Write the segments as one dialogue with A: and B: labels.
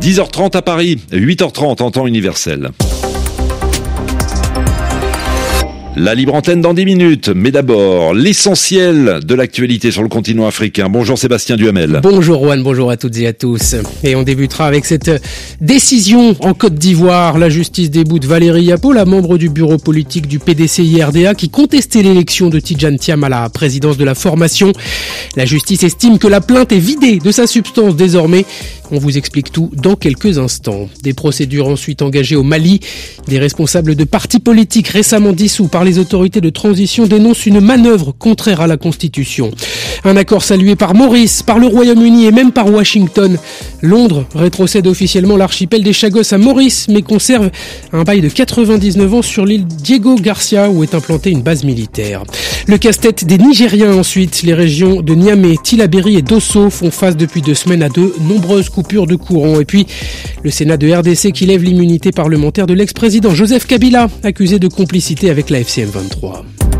A: 10h30 à Paris, 8h30 en temps universel. La libre antenne dans 10 minutes, mais d'abord, l'essentiel de l'actualité sur le continent africain. Bonjour Sébastien Duhamel.
B: Bonjour Juan, bonjour à toutes et à tous. Et on débutera avec cette décision en Côte d'Ivoire. La justice déboute Valérie Yapo, la membre du bureau politique du PDCI-RDA, qui contestait l'élection de Tidjane Thiam à la présidence de la formation. La justice estime que la plainte est vidée de sa substance désormais. On vous explique tout dans quelques instants. Des procédures ensuite engagées au Mali. Des responsables de partis politiques récemment dissous par les autorités de transition dénoncent une manœuvre contraire à la Constitution. Un accord salué par Maurice, par le Royaume-Uni et même par Washington. Londres rétrocède officiellement l'archipel des Chagos à Maurice, mais conserve un bail de 99 ans sur l'île Diego Garcia où est implantée une base militaire. Le casse-tête des Nigériens ensuite. Les régions de Niamey, Tillabéri et Dosso font face depuis 2 semaines à de nombreuses coupures de courant. Et puis, le Sénat de RDC qui lève l'immunité parlementaire de l'ex-président Joseph Kabila, accusé de complicité avec la FCM 23.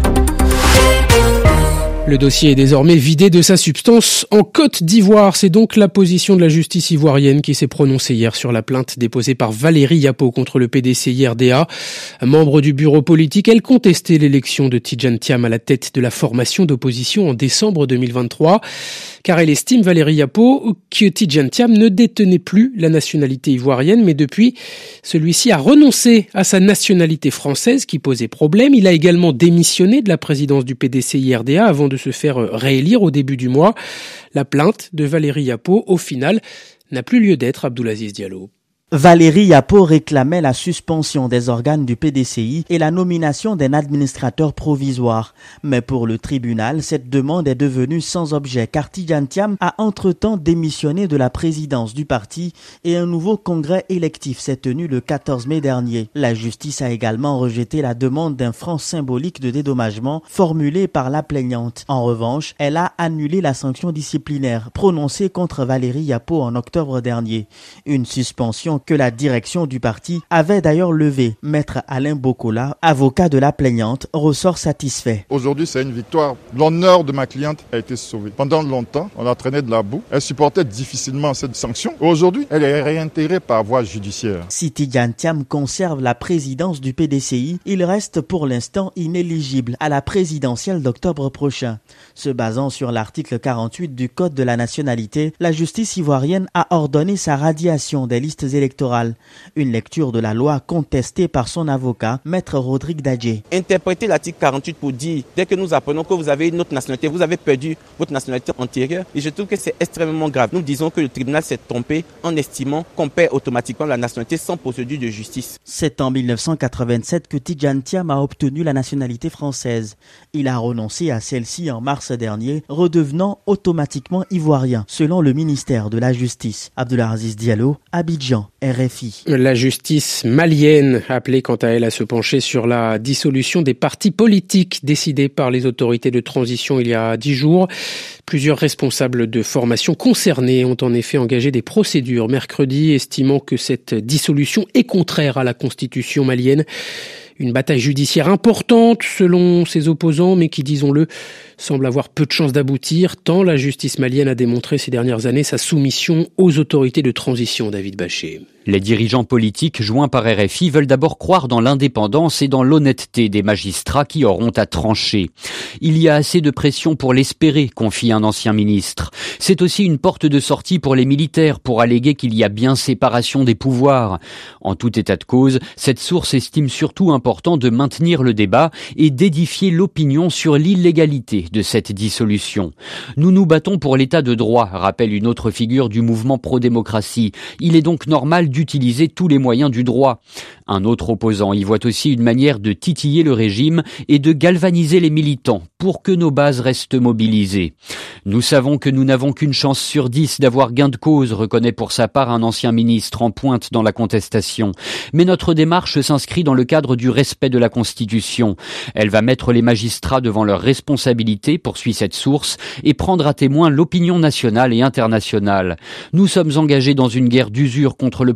B: Le dossier est désormais vidé de sa substance en Côte d'Ivoire. C'est donc la position de la justice ivoirienne qui s'est prononcée hier sur la plainte déposée par Valérie Yapo contre le PDCI-RDA. Membre du bureau politique, elle contestait l'élection de Tidjane Thiam à la tête de la formation d'opposition en décembre 2023. Car elle estime, Valérie Yapo, que Tidjane Thiam ne détenait plus la nationalité ivoirienne, mais depuis, celui-ci a renoncé à sa nationalité française qui posait problème. Il a également démissionné de la présidence du PDCI-RDA avant de se faire réélire au début du mois. La plainte de Valérie Yapo, au final, n'a plus lieu d'être, Abdoulaziz Diallo.
C: Valérie Yapo réclamait la suspension des organes du PDCI et la nomination d'un administrateur provisoire. Mais pour le tribunal, cette demande est devenue sans objet car Tidjane Thiam a entre-temps démissionné de la présidence du parti et un nouveau congrès électif s'est tenu le 14 mai dernier. La justice a également rejeté la demande d'un franc symbolique de dédommagement formulée par la plaignante. En revanche, elle a annulé la sanction disciplinaire prononcée contre Valérie Yapo en octobre dernier. Une suspension que la direction du parti avait d'ailleurs levé. Maître Alain Bokola, avocat de la plaignante, ressort satisfait.
D: Aujourd'hui, c'est une victoire. L'honneur de ma cliente a été sauvé. Pendant longtemps, on la traînait de la boue. Elle supportait difficilement cette sanction. Aujourd'hui, elle est réintégrée par voie judiciaire.
C: Si Tidjane Thiam conserve la présidence du PDCI, il reste pour l'instant inéligible à la présidentielle d'octobre prochain. Se basant sur l'article 48 du Code de la nationalité, la justice ivoirienne a ordonné sa radiation des listes électorales. Une lecture de la loi contestée par son avocat, Maître Rodrigue Dadje.
E: Interpréter l'article 48 pour dire, dès que nous apprenons que vous avez une autre nationalité, vous avez perdu votre nationalité antérieure, et je trouve que c'est extrêmement grave. Nous disons que le tribunal s'est trompé en estimant qu'on perd automatiquement la nationalité sans procédure de justice.
C: C'est en 1987 que Tidjane Thiam a obtenu la nationalité française. Il a renoncé à celle-ci en mars dernier, redevenant automatiquement ivoirien, selon le ministère de la Justice. Abdoulaziz Diallo, Abidjan, RFI.
B: La justice malienne appelée quant à elle à se pencher sur la dissolution des partis politiques décidée par les autorités de transition il y a 10 jours. Plusieurs responsables de formation concernés ont en effet engagé des procédures mercredi, estimant que cette dissolution est contraire à la constitution malienne. Une bataille judiciaire importante selon ses opposants, mais qui, disons-le, semble avoir peu de chances d'aboutir, tant la justice malienne a démontré ces dernières années sa soumission aux autorités de transition, David Bachet.
F: Les dirigeants politiques joints par RFI veulent d'abord croire dans l'indépendance et dans l'honnêteté des magistrats qui auront à trancher. Il y a assez de pression pour l'espérer, confie un ancien ministre. C'est aussi une porte de sortie pour les militaires pour alléguer qu'il y a bien séparation des pouvoirs. En tout état de cause, cette source estime surtout important de maintenir le débat et d'édifier l'opinion sur l'illégalité de cette dissolution. Nous nous battons pour l'état de droit, rappelle une autre figure du mouvement pro-démocratie. Il est donc normal d'utiliser tous les moyens du droit. Un autre opposant y voit aussi une manière de titiller le régime et de galvaniser les militants pour que nos bases restent mobilisées. Nous savons que nous n'avons qu'une chance sur 10 d'avoir gain de cause, reconnaît pour sa part un ancien ministre en pointe dans la contestation. Mais notre démarche s'inscrit dans le cadre du respect de la Constitution. Elle va mettre les magistrats devant leurs responsabilités, poursuit cette source, et prendre à témoin l'opinion nationale et internationale. Nous sommes engagés dans une guerre d'usure contre le pouvoir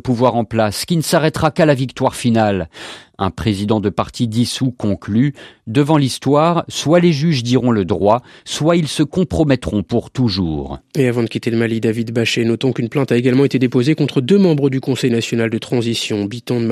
F: pouvoir en place, qui ne s'arrêtera qu'à la victoire finale. Un président de parti dissous conclut « Devant l'histoire, soit les juges diront le droit, soit ils se compromettront pour toujours. »
B: Et avant de quitter le Mali, David Bachet, notons qu'une plainte a également été déposée contre 2 membres du Conseil national de transition, Biton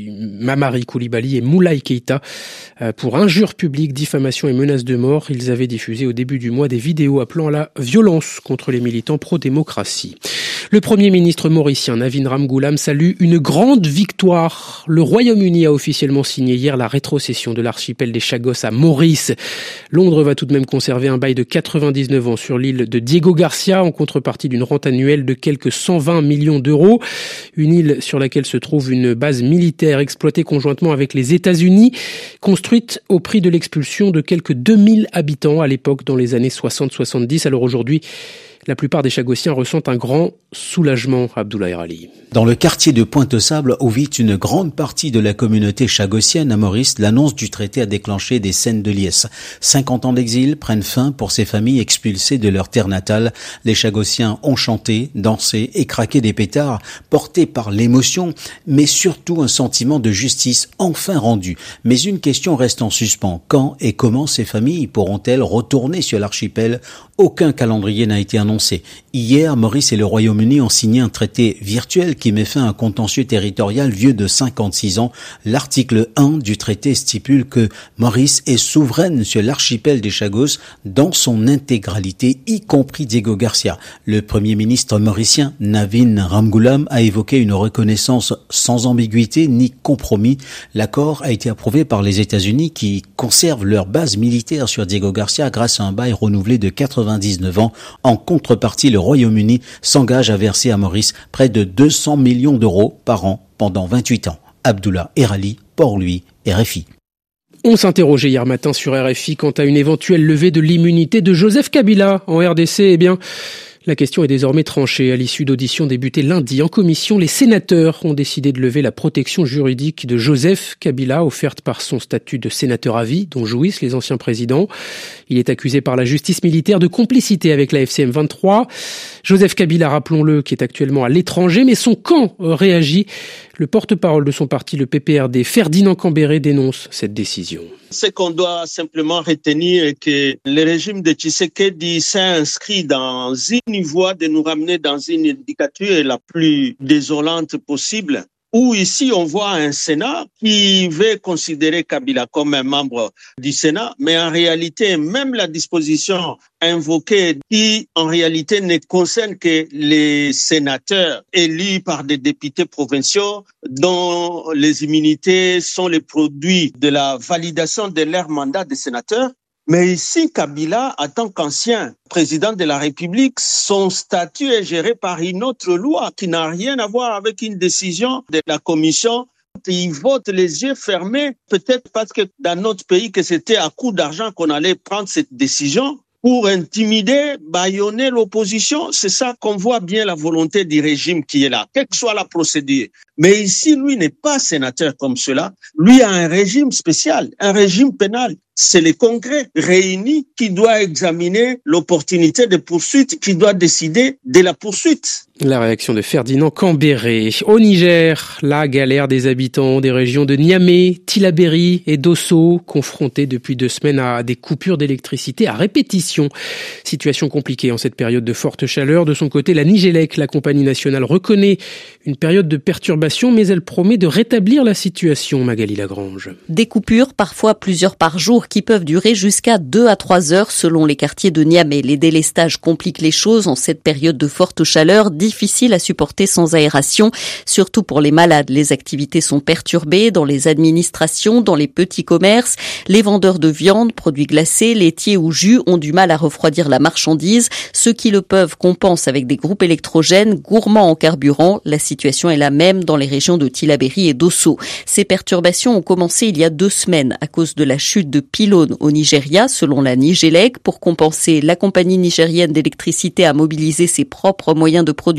B: Mamari Koulibaly et Moulay Keïta, pour injures publiques, diffamation et menaces de mort. Ils avaient diffusé au début du mois des vidéos appelant à la violence contre les militants pro-démocratie. Le Premier ministre mauricien Navin Ramgoolam salue une grande victoire. Le Royaume-Uni a officiellement signé hier la rétrocession de l'archipel des Chagos à Maurice. Londres va tout de même conserver un bail de 99 ans sur l'île de Diego Garcia en contrepartie d'une rente annuelle de quelques 120 millions d'euros. Une île sur laquelle se trouve une base militaire exploitée conjointement avec les États-Unis, construite au prix de l'expulsion de quelques 2000 habitants à l'époque dans les années 60-70. Alors aujourd'hui, la plupart des Chagossiens ressentent un grand soulagement, Abdoulaye Rali.
G: Dans le quartier de Pointe-aux-Sables, où vit une grande partie de la communauté chagossienne à Maurice, l'annonce du traité a déclenché des scènes de liesse. 50 ans d'exil prennent fin pour ces familles expulsées de leur terre natale. Les Chagossiens ont chanté, dansé et craqué des pétards, portés par l'émotion, mais surtout un sentiment de justice enfin rendu. Mais une question reste en suspens. Quand et comment ces familles pourront-elles retourner sur l'archipel ? Aucun calendrier n'a été annoncé. Hier, Maurice et le Royaume-Uni ont signé un traité virtuel qui met fin à un contentieux territorial vieux de 56 ans. L'article 1 du traité stipule que Maurice est souveraine sur l'archipel des Chagos dans son intégralité, y compris Diego Garcia. Le Premier ministre mauricien Navin Ramgoolam a évoqué une reconnaissance sans ambiguïté ni compromis. L'accord a été approuvé par les États-Unis qui conservent leur base militaire sur Diego Garcia grâce à un bail renouvelé de 99 ans. En contrepartie, le Royaume-Uni s'engage à verser à Maurice près de 200 millions d'euros par an pendant 28 ans. Abdoulaye Rali, Port-Louis, RFI.
B: On s'interrogeait hier matin sur RFI quant à une éventuelle levée de l'immunité de Joseph Kabila en RDC. Eh bien, la question est désormais tranchée. À l'issue d'auditions débutées lundi en commission, les sénateurs ont décidé de lever la protection juridique de Joseph Kabila offerte par son statut de sénateur à vie dont jouissent les anciens présidents. Il est accusé par la justice militaire de complicité avec la FCM 23. Joseph Kabila, rappelons-le, qui est actuellement à l'étranger, mais son camp réagit. Le porte-parole de son parti, le PPRD, Ferdinand Cambéré, dénonce cette décision.
H: Ce qu'on doit simplement retenir est que le régime de Tshisekedi s'est inscrit dans une voie de nous ramener dans une dictature la plus désolante possible, où ici on voit un Sénat qui veut considérer Kabila comme un membre du Sénat, mais en réalité, même la disposition invoquée qui en réalité ne concerne que les sénateurs élus par des députés provinciaux dont les immunités sont les produits de la validation de leur mandat de sénateur. Mais ici, Kabila, en tant qu'ancien président de la République, son statut est géré par une autre loi qui n'a rien à voir avec une décision de la commission. Il vote les yeux fermés, peut-être parce que dans notre pays, que c'était à coup d'argent qu'on allait prendre cette décision pour intimider, bâillonner l'opposition. C'est ça qu'on voit bien la volonté du régime qui est là, quelle que soit la procédure. Mais ici, lui n'est pas sénateur comme cela. Lui a un régime spécial, un régime pénal. C'est le Congrès réuni qui doit examiner l'opportunité de poursuite, qui doit décider de la poursuite.
B: La réaction de Ferdinand Cambéré. Au Niger, la galère des habitants des régions de Niamey, Tillabéri et Dosso, confrontés depuis 2 semaines à des coupures d'électricité à répétition. Situation compliquée en cette période de forte chaleur. De son côté, la Nigélec, la compagnie nationale, reconnaît une période de perturbation, mais elle promet de rétablir la situation, Magali Lagrange.
I: Des coupures, parfois plusieurs par jour, qui peuvent durer jusqu'à 2 à 3 heures selon les quartiers de Niamey. Les délestages compliquent les choses en cette période de forte chaleur, difficile à supporter sans aération, surtout pour les malades. Les activités sont perturbées dans les administrations, dans les petits commerces. Les vendeurs de viande, produits glacés, laitiers ou jus ont du mal à refroidir la marchandise. Ceux qui le peuvent compensent avec des groupes électrogènes gourmands en carburant. La situation est la même dans les régions de Tillabéri et Dosso. Ces perturbations ont commencé il y a 2 semaines à cause de la chute de pylônes au Nigeria, selon la Nigélec. Pour compenser, la compagnie nigérienne d'électricité a mobilisé ses propres moyens de production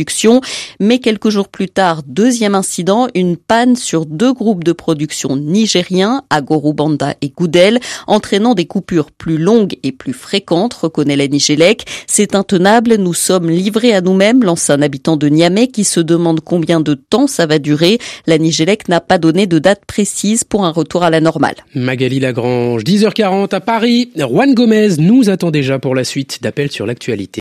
I: production. Mais quelques jours plus tard, deuxième incident, une panne sur 2 groupes de production nigériens, Agorubanda et Goudel, entraînant des coupures plus longues et plus fréquentes, reconnaît la Nigélec. C'est intenable, nous sommes livrés à nous-mêmes, lance un habitant de Niamey qui se demande combien de temps ça va durer. La Nigélec n'a pas donné de date précise pour un retour à la normale.
B: Magali Lagrange, 10h40 à Paris. Juan Gomez nous attend déjà pour la suite d'Appel sur l'actualité.